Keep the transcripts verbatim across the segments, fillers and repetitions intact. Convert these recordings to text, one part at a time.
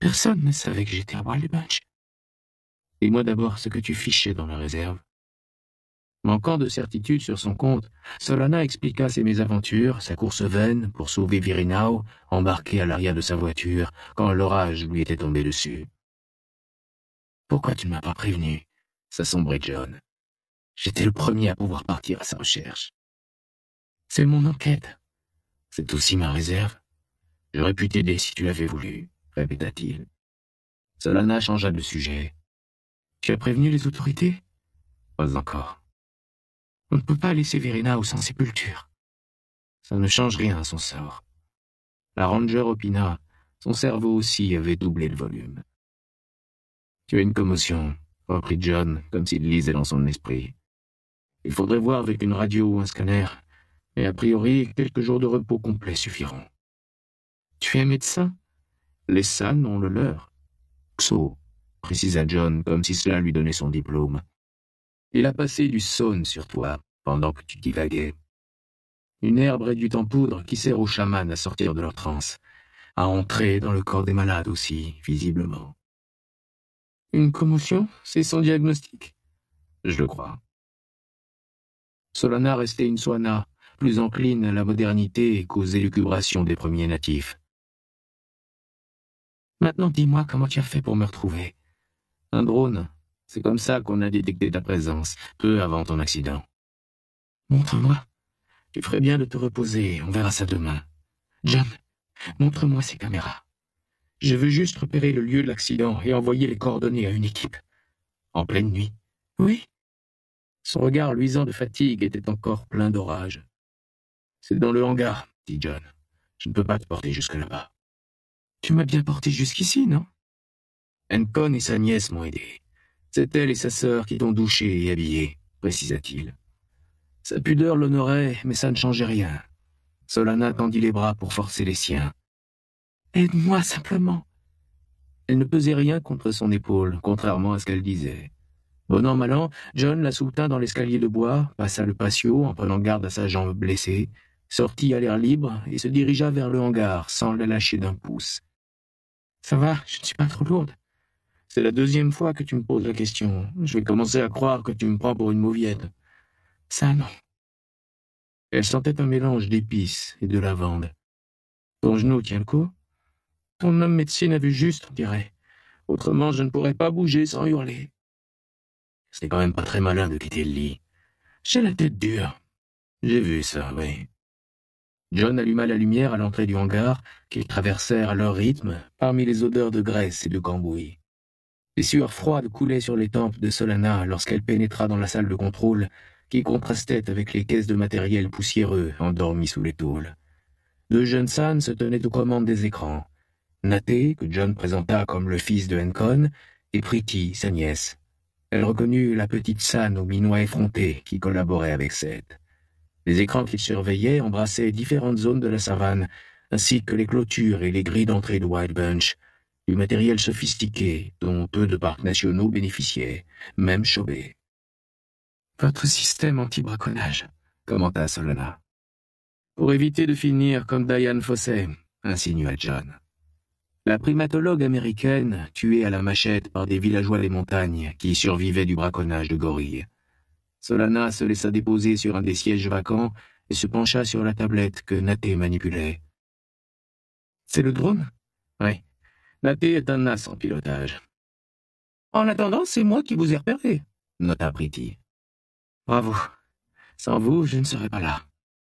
Personne ne savait que j'étais à Wild Bunch. Dis-moi d'abord ce que tu fichais dans la réserve. Manquant de certitude sur son compte, Solana expliqua ses mésaventures, sa course vaine pour sauver Virinao, embarqué à l'arrière de sa voiture, quand l'orage lui était tombé dessus. « Pourquoi tu ne m'as pas prévenu ?» s'assombrait John. « J'étais le premier à pouvoir partir à sa recherche. »« C'est mon enquête. C'est aussi ma réserve. J'aurais pu t'aider si tu l'avais voulu, » répéta-t-il. Solana changea de sujet. « Tu as prévenu les autorités ?»« Pas encore. » On ne peut pas laisser Virinao sans sépulture. Ça ne change rien à son sort. La ranger opina, son cerveau aussi avait doublé le volume. Tu as une commotion, reprit John, comme s'il lisait dans son esprit. Il faudrait voir avec une radio ou un scanner, et a priori, quelques jours de repos complet suffiront. Tu es médecin? Les S A N ont le leur. Xo, précisa John, comme si cela lui donnait son diplôme. Il a passé du saune sur toi, pendant que tu divaguais. Une herbe réduite en poudre qui sert aux chamans à sortir de leur transe, à entrer dans le corps des malades aussi, visiblement. Une commotion, c'est son diagnostic? Je le crois. Solana restait une Swana, plus encline à la modernité qu'aux élucubrations des premiers natifs. Maintenant dis-moi comment tu as fait pour me retrouver. Un drone. C'est comme ça qu'on a détecté ta présence, peu avant ton accident. Montre-moi. Tu ferais bien de te reposer, on verra ça demain. John, montre-moi ces caméras. Je veux juste repérer le lieu de l'accident et envoyer les coordonnées à une équipe. En pleine nuit. Oui. Son regard luisant de fatigue était encore plein d'orage. C'est dans le hangar, dit John. Je ne peux pas te porter jusque là-bas. Tu m'as bien porté jusqu'ici, non? Encon et sa nièce m'ont aidé. C'est elle et sa sœur qui t'ont douché et habillé, précisa-t-il. Sa pudeur l'honorait, mais ça ne changeait rien. Solana tendit les bras pour forcer les siens. Aide-moi simplement. Elle ne pesait rien contre son épaule, contrairement à ce qu'elle disait. Bon an, mal an, John la soutint dans l'escalier de bois, passa le patio en prenant garde à sa jambe blessée, sortit à l'air libre et se dirigea vers le hangar sans la lâcher d'un pouce. « Ça va, je ne suis pas trop lourde. C'est la deuxième fois que tu me poses la question. Je vais commencer à croire que tu me prends pour une mauviette. Ça, non. » Elle sentait un mélange d'épices et de lavande. « Ton genou tient le coup? Ton homme médecine a vu juste, on dirait. Autrement, je ne pourrais pas bouger sans hurler. » C'est quand même pas très malin de quitter le lit. J'ai la tête dure. J'ai vu ça, oui. John alluma la lumière à l'entrée du hangar, qu'ils traversèrent à leur rythme, parmi les odeurs de graisse et de cambouis. Les sueurs froides coulaient sur les tempes de Solana lorsqu'elle pénétra dans la salle de contrôle, qui contrastait avec les caisses de matériel poussiéreux endormis sous les tôles. Deux jeunes S A N se tenaient aux commandes des écrans. Naté, que John présenta comme le fils de Encon, et Pretty, sa nièce. Elle reconnut la petite S A N au minois effronté qui collaborait avec Seth. Les écrans qu'ils surveillaient embrassaient différentes zones de la savane, ainsi que les clôtures et les grilles d'entrée de Wild Bunch, du matériel sophistiqué dont peu de parcs nationaux bénéficiaient, même Chauvet. « Votre système anti-braconnage, » commenta Solana. « Pour éviter de finir comme Diane Fossey, » insinua John. La primatologue américaine, tuée à la machette par des villageois des montagnes qui survivaient du braconnage de gorilles. Solana se laissa déposer sur un des sièges vacants et se pencha sur la tablette que Naté manipulait. « C'est le drone? »« Oui. Naté est un as en pilotage. »« En attendant, c'est moi qui vous ai repéré, » nota Pretty. « Bravo. Sans vous, je ne serais pas là. »«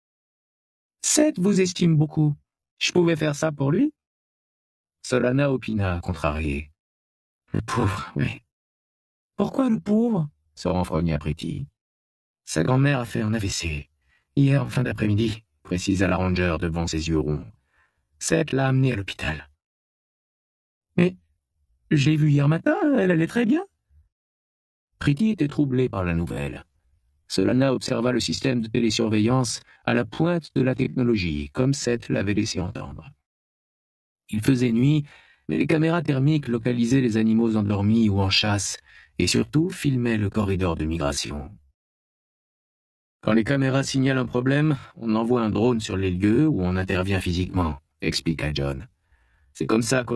Seth vous estime beaucoup. Je pouvais faire ça pour lui? » Solana opina, contrariée. « Le pauvre, oui. »« Pourquoi le pauvre ?» se renfrogna Pretty. « Sa grand-mère a fait un A V C. Hier en fin d'après-midi, » précisa la ranger devant ses yeux ronds. « Seth l'a amenée à l'hôpital. »« Mais je l'ai vue hier matin, elle allait très bien. » Pretty était troublée par la nouvelle. Solana observa le système de télésurveillance à la pointe de la technologie, comme Seth l'avait laissé entendre. Il faisait nuit, mais les caméras thermiques localisaient les animaux endormis ou en chasse, et surtout filmaient le corridor de migration. Quand les caméras signalent un problème, on envoie un drone sur les lieux où on intervient physiquement, expliqua John. C'est comme ça qu'on